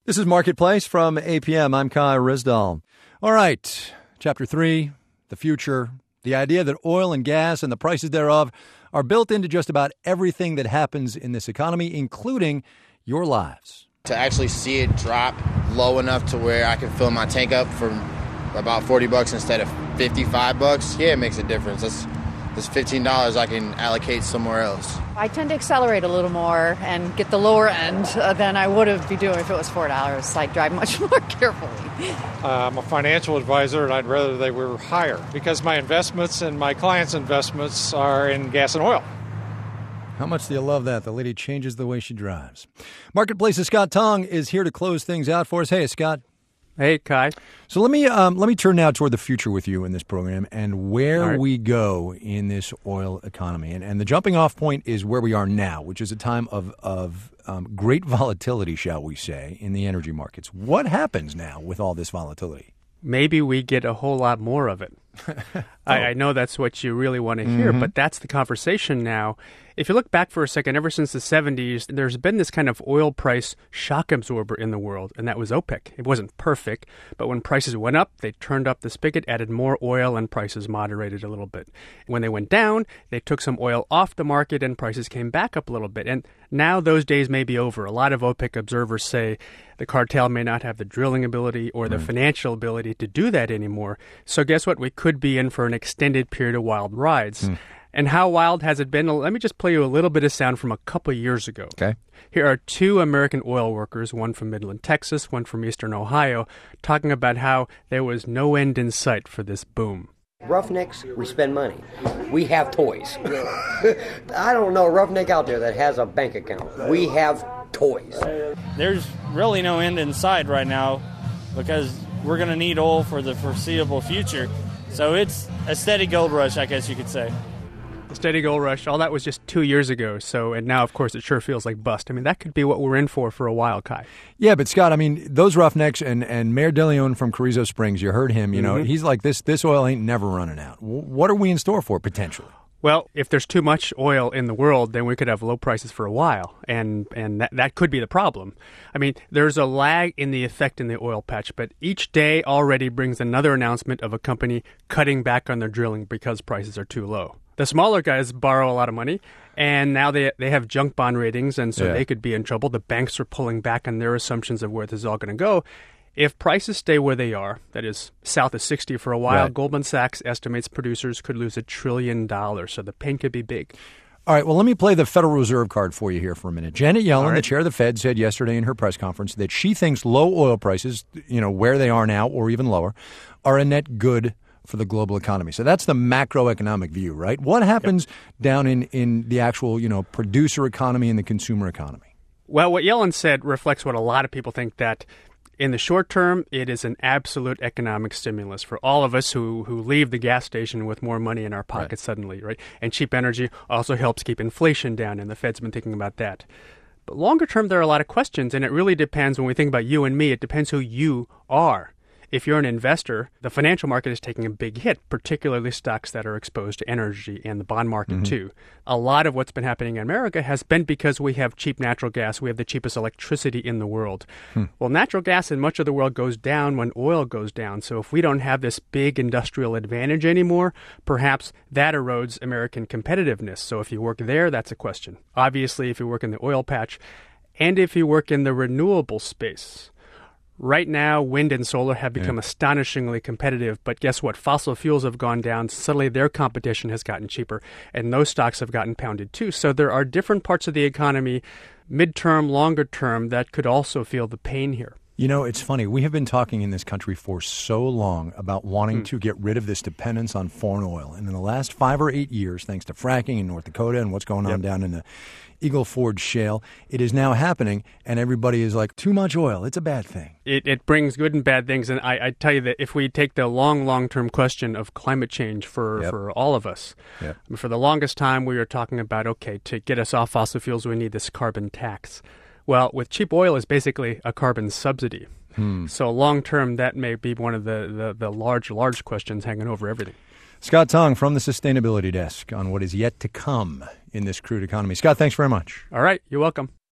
This is Marketplace from APM. I'm Kai Ryssdal. All right, Chapter 3, the future, the idea that oil and gas and the prices thereof are built into just about everything that happens in this economy, including your lives. To actually see it drop low enough to where I can fill my tank up for about $40 instead of $55, yeah, it makes a difference. That's $15 I can allocate somewhere else. I tend to accelerate a little more and get the lower end than I would have be doing if it was $4. I drive much more carefully. I'm a financial advisor, and I'd rather they were higher because my investments and my clients' investments are in gas and oil. How much do you love that? The lady changes the way she drives. Marketplace's Scott Tong is here to close things out for us. Hey, Scott. Hey, Kai. So let me turn now toward the future with you in this program and where we go in this oil economy. And the jumping off point is where we are now, which is a time of great volatility, shall we say, in the energy markets. What happens now with all this volatility? Maybe we get a whole lot more of it. I know that's what you really want to hear, but that's the conversation now. If you look back for a second, ever since the 70s, there's been this kind of oil price shock absorber in the world, and that was OPEC. It wasn't perfect, but when prices went up, they turned up the spigot, added more oil, and prices moderated a little bit. When they went down, they took some oil off the market, and prices came back up a little bit. And now those days may be over. A lot of OPEC observers say the cartel may not have the drilling ability or the financial ability to do that anymore. So guess what? We could be in for an extended period of wild rides. And how wild has it been? Let me just play you a little bit of sound from a couple years ago. Okay. Here are two American oil workers, one from Midland, Texas, one from Eastern Ohio, talking about how there was no end in sight for this boom. Roughnecks, we spend money. We have toys. I don't know a roughneck out there that has a bank account. We have toys. There's really no end in sight right now because we're going to need oil for the foreseeable future. So it's a steady gold rush, I guess you could say. A steady gold rush, all that was just 2 years ago. And now, of course, it sure feels like bust. I mean, that could be what we're in for a while, Kai. Yeah, but Scott, I mean, those roughnecks and Mayor DeLeon from Carrizo Springs, you heard him, you know, he's like, this oil ain't never running out. What are we in store for, potentially? Well, if there's too much oil in the world, then we could have low prices for a while, and that could be the problem. I mean, there's a lag in the effect in the oil patch, but each day already brings another announcement of a company cutting back on their drilling because prices are too low. The smaller guys borrow a lot of money, and now they have junk bond ratings, and so they could be in trouble. The banks are pulling back on their assumptions of where this is all going to go. If prices stay where they are, that is south of 60 for a while, Goldman Sachs estimates producers could lose $1 trillion, so the pain could be big. All right, well, let me play the Federal Reserve card for you here for a minute. Janet Yellen, the chair of the Fed, said yesterday in her press conference that she thinks low oil prices, where they are now or even lower, are a net good for the global economy. So that's the macroeconomic view, right? What happens down in the actual, producer economy and the consumer economy? Well, what Yellen said reflects what a lot of people think, that in the short term, it is an absolute economic stimulus for all of us who leave the gas station with more money in our pockets suddenly, right? And cheap energy also helps keep inflation down, and the Fed's been thinking about that. But longer term, there are a lot of questions, and it really depends. When we think about you and me, it depends who you are. If you're an investor, the financial market is taking a big hit, particularly stocks that are exposed to energy and the bond market too. A lot of what's been happening in America has been because we have cheap natural gas. We have the cheapest electricity in the world. Well, natural gas in much of the world goes down when oil goes down. So if we don't have this big industrial advantage anymore, perhaps that erodes American competitiveness. So if you work there, that's a question. Obviously, if you work in the oil patch and if you work in the renewable space. Right now, wind and solar have become astonishingly competitive, but guess what? Fossil fuels have gone down. Suddenly, their competition has gotten cheaper, and those stocks have gotten pounded too. So there are different parts of the economy, midterm, longer term, that could also feel the pain here. You know, it's funny. We have been talking in this country for so long about wanting to get rid of this dependence on foreign oil. And in the last 5 or 8 years, thanks to fracking in North Dakota and what's going on down in the Eagle Ford Shale, it is now happening, and everybody is like, too much oil, it's a bad thing. It brings good and bad things, and I tell you that if we take the long-term question of climate change for all of us, for the longest time we were talking about, okay, to get us off fossil fuels, we need this carbon tax. Well, with cheap oil is basically a carbon subsidy. So long-term, that may be one of the large questions hanging over everything. Scott Tong from the Sustainability Desk on what is yet to come in this crude economy. Scott, thanks very much. All right. You're welcome.